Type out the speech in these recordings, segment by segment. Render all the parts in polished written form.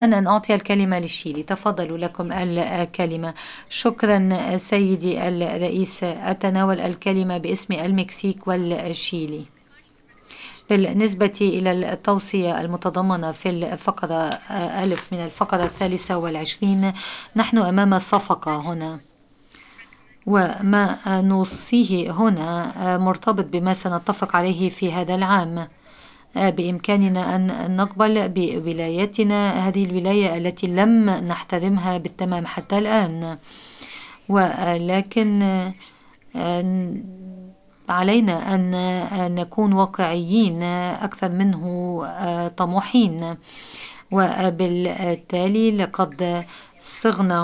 أن أعطي الكلمة للشيلي. تفضلوا، لكم الكلمة. شكرا سيدي الرئيس. أتناول الكلمة باسم المكسيك والشيلي. بالنسبة إلى التوصية المتضمنة في الفقرة ألف من الفقرة 23، نحن أمام صفقة هنا، وما نوصيه هنا مرتبط بما سنتفق عليه في هذا العام. بإمكاننا أن نقبل بولايتنا، هذه الولاية التي لم نحترمها بالتمام حتى الآن، ولكن علينا أن نكون واقعيين أكثر منه طموحين. وبالتالي لقد صغنا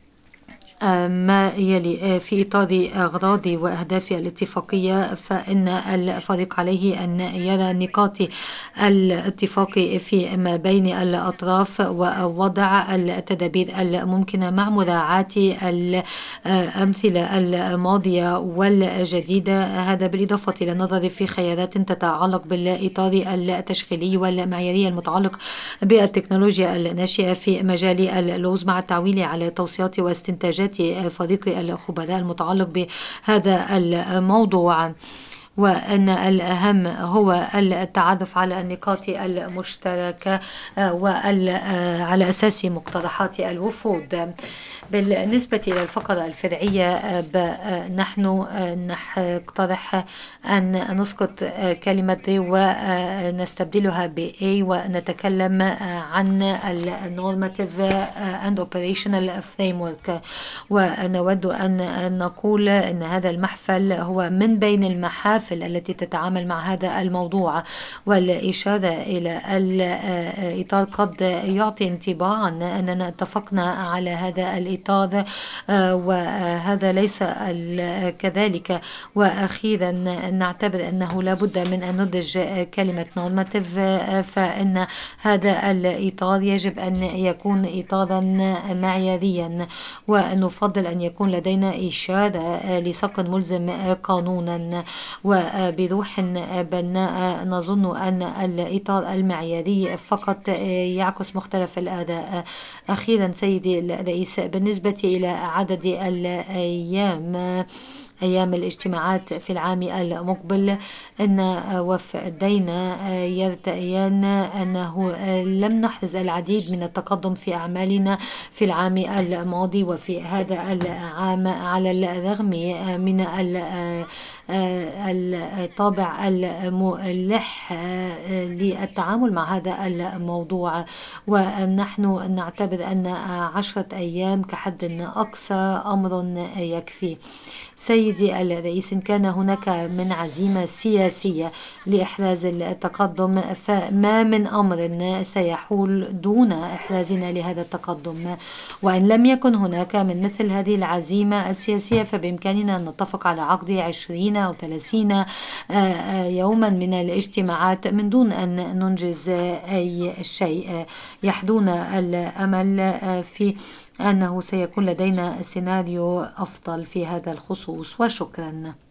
ما يلي في إطار أغراض وأهداف الاتفاقية، فإن الفريق عليه أن يرى نقاط الاتفاق فيما بين الأطراف ووضع التدابير الممكنة مع مراعاة الأمثلة الماضية والجديدة. هذا بالإضافة إلى النظر في خيارات تتعلق بالإطار التشغيلي والمعياري المتعلق بالتكنولوجيا الناشئة في مجال اللوز، مع التعويل على توصيات واستنتاجات فريق الخبراء المتعلق بهذا الموضوع، وأن الأهم هو التعرف على النقاط المشتركة وعلى أساس مقترحات الوفود. بالنسبة إلى الفقرة الفرعية، نحن نقترح أن نسقط كلمة they ونستبدلها ب A، ونتكلم عن normative and operational framework. ونود أن نقول أن هذا المحفل هو من بين المحافل التي تتعامل مع هذا الموضوع، والإشارة إلى الإطار قد يعطي انطباعا أننا اتفقنا على هذا الإطار، وهذا ليس كذلك. وأخيرا نعتبر أنه لا بد من أن ندرج كلمة normative، فإن هذا الإطار يجب أن يكون إطارا معياريا، ونفضل أن يكون لدينا إشارة لسق ملزم قانونا. وبروح بناء نظن أن الإطار المعياري فقط يعكس مختلف الآراء. أخيرا سيدي الرئيس، بالنسبة إلى عدد أيام الاجتماعات في العام المقبل، أن وفدينا يرتئيان أنه لم نحرز العديد من التقدم في أعمالنا في العام الماضي وفي هذا العام، على الرغم من الطابع الملح للتعامل مع هذا الموضوع. ونحن نعتبر أن 10 أيام كحد أقصى أمر يكفي. سيدي الرئيس، إن كان هناك من عزيمة سياسية لإحراز التقدم، فما من أمر سيحول دون إحرازنا لهذا التقدم. وإن لم يكن هناك من مثل هذه العزيمة السياسية، فبإمكاننا أن نتفق على عقد 20 أو 30 يوما من الاجتماعات من دون أن ننجز أي شيء. يحدونا الأمل في أنه سيكون لدينا سيناريو أفضل في هذا الخصوص، وشكرا.